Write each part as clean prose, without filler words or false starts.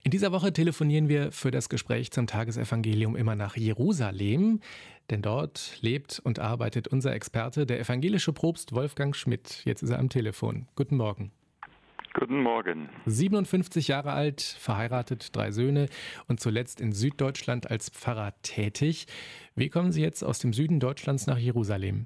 In dieser Woche telefonieren wir für das Gespräch zum Tagesevangelium immer nach Jerusalem, denn dort lebt und arbeitet unser Experte, der evangelische Propst Wolfgang Schmidt. Jetzt ist er am Telefon. Guten Morgen. Guten Morgen. 57 Jahre alt, verheiratet, 3 Söhne und zuletzt in Süddeutschland als Pfarrer tätig. Wie kommen Sie jetzt aus dem Süden Deutschlands nach Jerusalem?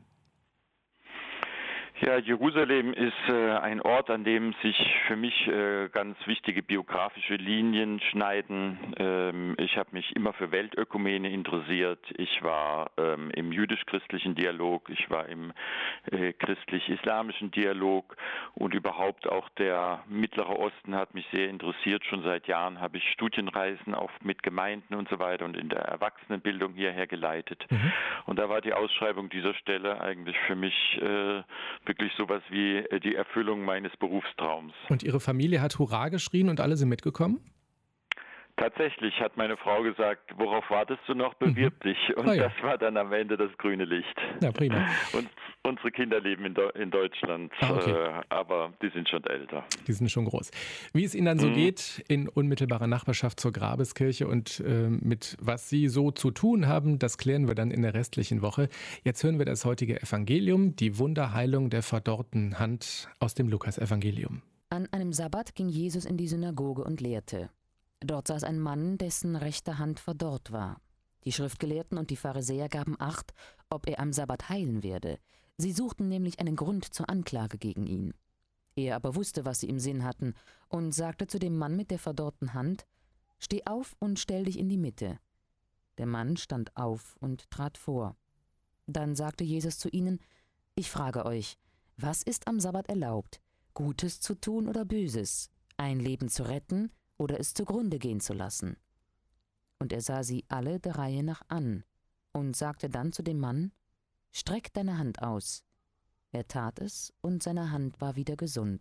Ja, Jerusalem ist ein Ort, an dem sich für mich ganz wichtige biografische Linien schneiden. Ich habe mich immer für Weltökumene interessiert. Ich war im jüdisch-christlichen Dialog, ich war im christlich-islamischen Dialog und überhaupt auch der Mittlere Osten hat mich sehr interessiert. Schon seit Jahren habe ich Studienreisen auch mit Gemeinden und so weiter und in der Erwachsenenbildung hierher geleitet. Und da war die Ausschreibung dieser Stelle eigentlich für mich wirklich sowas wie die Erfüllung meines Berufstraums. Und Ihre Familie hat Hurra geschrien und alle sind mitgekommen? Tatsächlich hat meine Frau gesagt, worauf wartest du noch, bewirb dich. Und das war dann am Ende das grüne Licht. Ja, prima. Und unsere Kinder leben in Deutschland, aber die sind schon älter. Die sind schon groß. Wie es Ihnen dann so geht, in unmittelbarer Nachbarschaft zur Grabeskirche und mit was Sie so zu tun haben, das klären wir dann in der restlichen Woche. Jetzt hören wir das heutige Evangelium, die Wunderheilung der verdorrten Hand aus dem Lukasevangelium. An einem Sabbat ging Jesus in die Synagoge und lehrte. Dort saß ein Mann, dessen rechte Hand verdorrt war. Die Schriftgelehrten und die Pharisäer gaben Acht, ob er am Sabbat heilen werde. Sie suchten nämlich einen Grund zur Anklage gegen ihn. Er aber wusste, was sie im Sinn hatten, und sagte zu dem Mann mit der verdorrten Hand: »Steh auf und stell dich in die Mitte.« Der Mann stand auf und trat vor. Dann sagte Jesus zu ihnen: »Ich frage euch, was ist am Sabbat erlaubt, Gutes zu tun oder Böses, ein Leben zu retten oder es zugrunde gehen zu lassen?« Und er sah sie alle der Reihe nach an und sagte dann zu dem Mann: »Streck deine Hand aus.« Er tat es, und seine Hand war wieder gesund.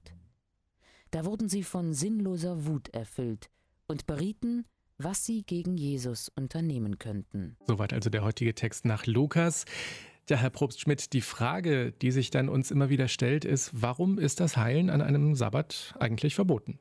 Da wurden sie von sinnloser Wut erfüllt und berieten, was sie gegen Jesus unternehmen könnten. Soweit also der heutige Text nach Lukas. Ja, Herr Propst Schmidt, die Frage, die sich dann uns immer wieder stellt, ist, warum ist das Heilen an einem Sabbat eigentlich verboten?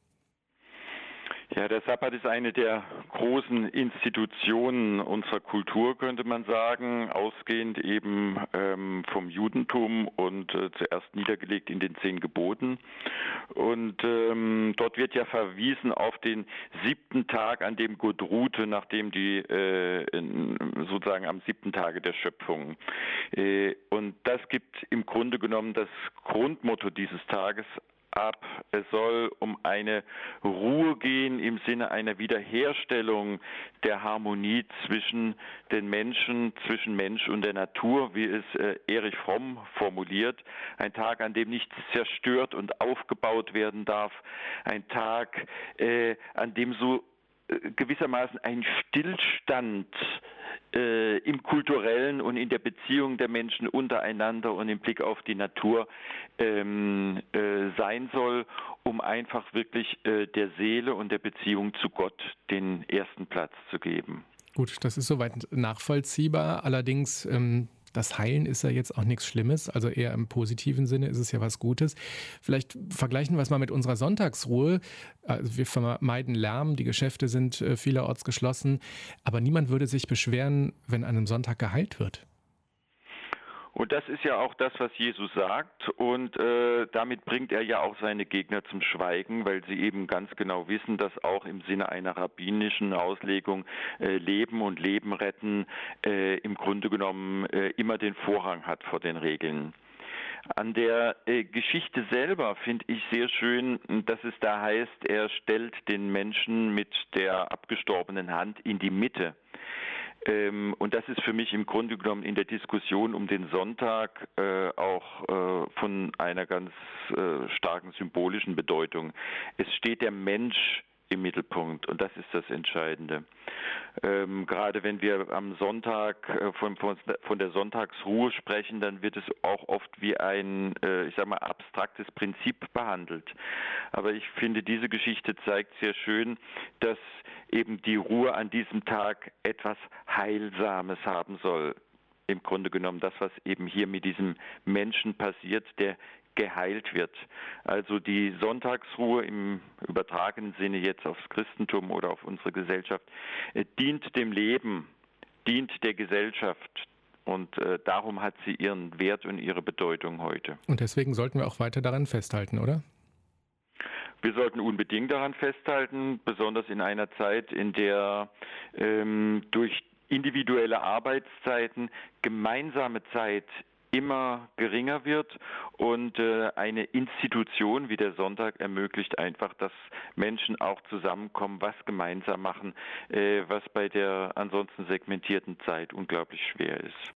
Ja, der Sabbat ist eine der großen Institutionen unserer Kultur, könnte man sagen, ausgehend eben vom Judentum und zuerst niedergelegt in den 10 Geboten. Und dort wird ja verwiesen auf den 7. Tag, an dem Gott ruhte, nachdem die sozusagen am 7. Tage der Schöpfung. Und das gibt im Grunde genommen das Grundmotto dieses Tages ab. Es soll um eine Ruhe gehen im Sinne einer Wiederherstellung der Harmonie zwischen den Menschen, zwischen Mensch und der Natur, wie es Erich Fromm formuliert. Ein Tag, an dem nichts zerstört und aufgebaut werden darf. Ein Tag, an dem so gewissermaßen ein Stillstand im kulturellen und in der Beziehung der Menschen untereinander und im Blick auf die Natur sein soll, um einfach wirklich der Seele und der Beziehung zu Gott den ersten Platz zu geben. Gut, das ist soweit nachvollziehbar. Allerdings, das Heilen ist ja jetzt auch nichts Schlimmes, also eher im positiven Sinne ist es ja was Gutes. Vielleicht vergleichen wir es mal mit unserer Sonntagsruhe. Also wir vermeiden Lärm, die Geschäfte sind vielerorts geschlossen, aber niemand würde sich beschweren, wenn an einem Sonntag geheilt wird. Und das ist ja auch das, was Jesus sagt, und damit bringt er ja auch seine Gegner zum Schweigen, weil sie eben ganz genau wissen, dass auch im Sinne einer rabbinischen Auslegung Leben und Leben retten im Grunde genommen immer den Vorrang hat vor den Regeln. An der Geschichte selber finde ich sehr schön, dass es da heißt, er stellt den Menschen mit der abgestorbenen Hand in die Mitte. Und das ist für mich im Grunde genommen in der Diskussion um den Sonntag auch von einer ganz starken symbolischen Bedeutung. Es steht der Mensch im Mittelpunkt, und das ist das Entscheidende. Gerade wenn wir am Sonntag von der Sonntagsruhe sprechen, dann wird es auch oft wie ein, abstraktes Prinzip behandelt. Aber ich finde, diese Geschichte zeigt sehr schön, dass eben die Ruhe an diesem Tag etwas Heilsames haben soll. Im Grunde genommen das, was eben hier mit diesem Menschen passiert, der geheilt wird. Also die Sonntagsruhe im übertragenen Sinne jetzt aufs Christentum oder auf unsere Gesellschaft dient dem Leben, dient der Gesellschaft. Und darum hat sie ihren Wert und ihre Bedeutung heute. Und deswegen sollten wir auch weiter daran festhalten, oder? Wir sollten unbedingt daran festhalten, besonders in einer Zeit, in der durch individuelle Arbeitszeiten gemeinsame Zeit immer geringer wird und eine Institution wie der Sonntag ermöglicht einfach, dass Menschen auch zusammenkommen, was gemeinsam machen, was bei der ansonsten segmentierten Zeit unglaublich schwer ist.